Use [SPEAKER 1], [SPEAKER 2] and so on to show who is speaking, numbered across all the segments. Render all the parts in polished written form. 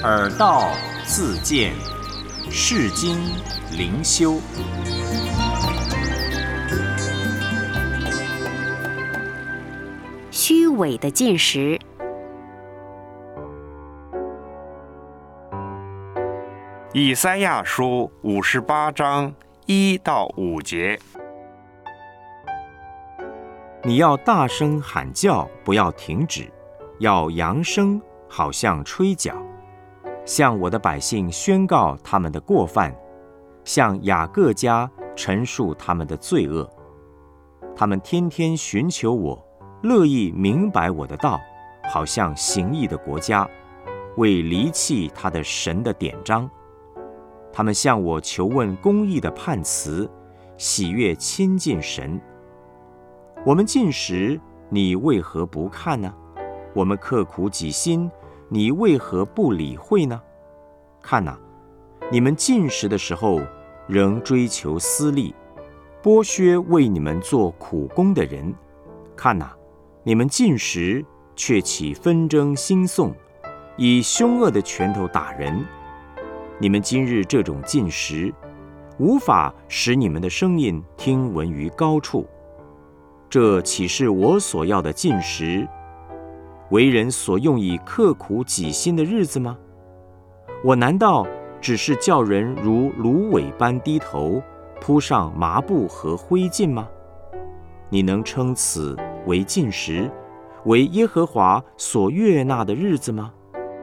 [SPEAKER 1] 耳道自见，世经灵修。
[SPEAKER 2] 虚伪的进食。
[SPEAKER 3] 以赛亚书58章1到5节。
[SPEAKER 4] 你要大声喊叫，不要停止，要扬声，好像吹角，向我的百姓宣告他们的过犯，向雅各家陈述他们的罪恶。他们天天寻求我，乐意明白我的道，好像行义的国家，为离弃他的神的典章。他们向我求问公义的判词，喜悦亲近神。我们进食，你为何不看呢？我们刻苦己心，你为何不理会呢？看哪，你们进食的时候，仍追求私利，剥削为你们做苦工的人。看哪，你们进食，却起纷争兴讼，以凶恶的拳头打人。你们今日这种进食，无法使你们的声音听闻于高处。这岂是我所要的进食，为人所用以刻苦己心的日子吗？我难道只是叫人如芦苇般低头，铺上麻布和灰烬吗？你能称此为进食，为耶和华所悦纳的日子吗？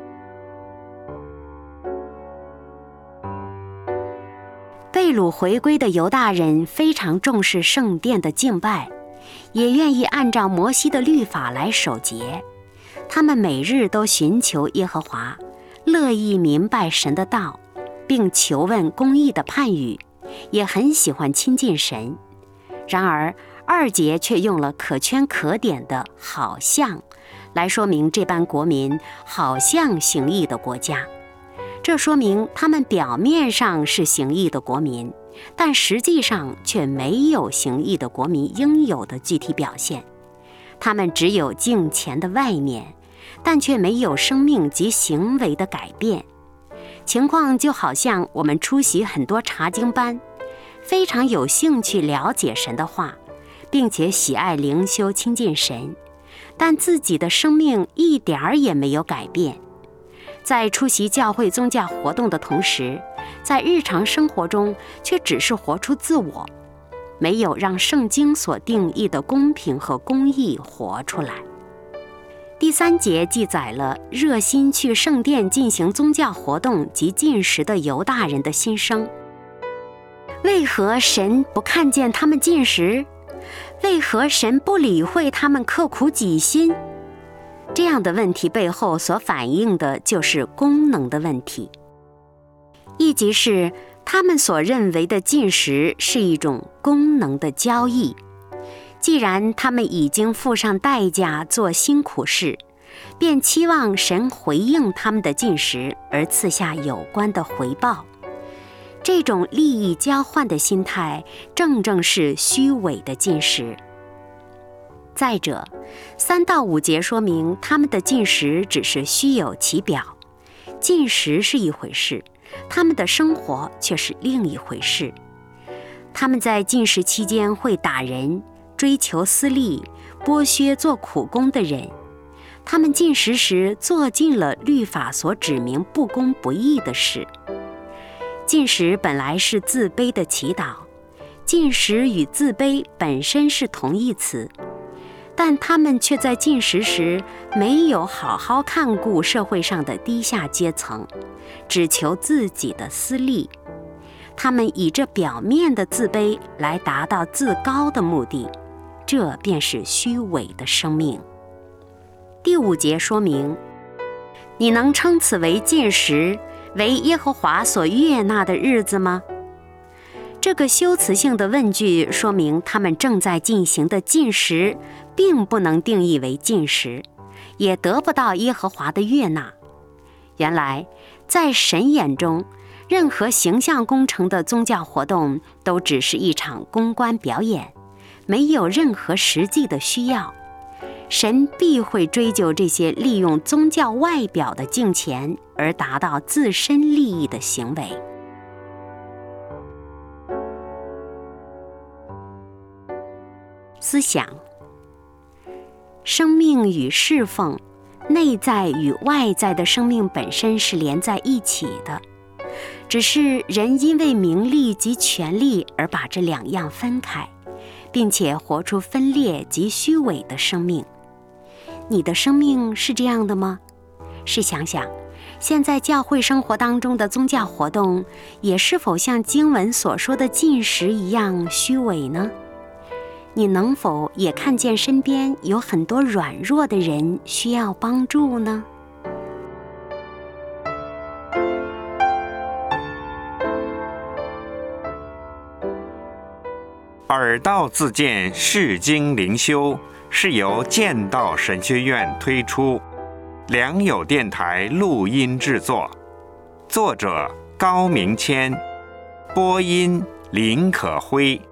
[SPEAKER 2] 被掳回归的犹大人非常重视圣殿的敬拜，也愿意按照摩西的律法来守节。他们每日都寻求耶和华，乐意明白神的道，并求问公义的判语，也很喜欢亲近神。然而2节却用了可圈可点的好像来说明这般国民好像行义的国家。这说明他们表面上是行义的国民，但实际上却没有行义的国民应有的具体表现。他们只有敬虔的外面，但却没有生命及行为的改变。情况就好像我们出席很多查经班，非常有兴趣了解神的话，并且喜爱灵修亲近神，但自己的生命一点儿也没有改变。在出席教会宗教活动的同时，在日常生活中却只是活出自我，没有让圣经所定义的公平和公义活出来。第3节记载了热心去圣殿进行宗教活动及进食的犹大人的心声。为何神不看见他们进食？为何神不理会他们刻苦己心？这样的问题背后所反映的就是功能的问题，意即是他们所认为的进食是一种功能的交易。既然他们已经付上代价做辛苦事，便期望神回应他们的进食而赐下有关的回报。这种利益交换的心态正正是虚伪的进食。再者，3到5节说明他们的进食只是虚有其表，进食是一回事，他们的生活却是另一回事。他们在进食期间会打人，追求私利，剥削做苦工的人。他们进食时做尽了律法所指明不公不义的事。进食本来是自卑的祈祷，进食与自卑本身是同义词，但他们却在进食时没有好好看顾社会上的低下阶层，只求自己的私利。他们以这表面的自卑来达到自高的目的，这便是虚伪的生命。第5节说明，你能称此为进食，为耶和华所悦纳的日子吗？这个修辞性的问句说明他们正在进行的进食并不能定义为进食，也得不到耶和华的悦纳。原来在神眼中，任何形象工程的宗教活动都只是一场公关表演，没有任何实际的需要。 神必会追究这些利用宗教外表的敬虔而达到自身利益的行为。思想：生命与侍奉，内在与外在的生命本身是连在一起的，只是人因为名利及权力而把这两样分开，并且活出分裂及虚伪的生命。你的生命是这样的吗？试想想，现在教会生活当中的宗教活动，也是否像经文所说的禁食一样虚伪呢？你能否也看见身边有很多软弱的人需要帮助呢？
[SPEAKER 3] 耳道自荐释经灵修是由剑道神学院推出，良友电台录音制作，作者高明谦，播音林可辉。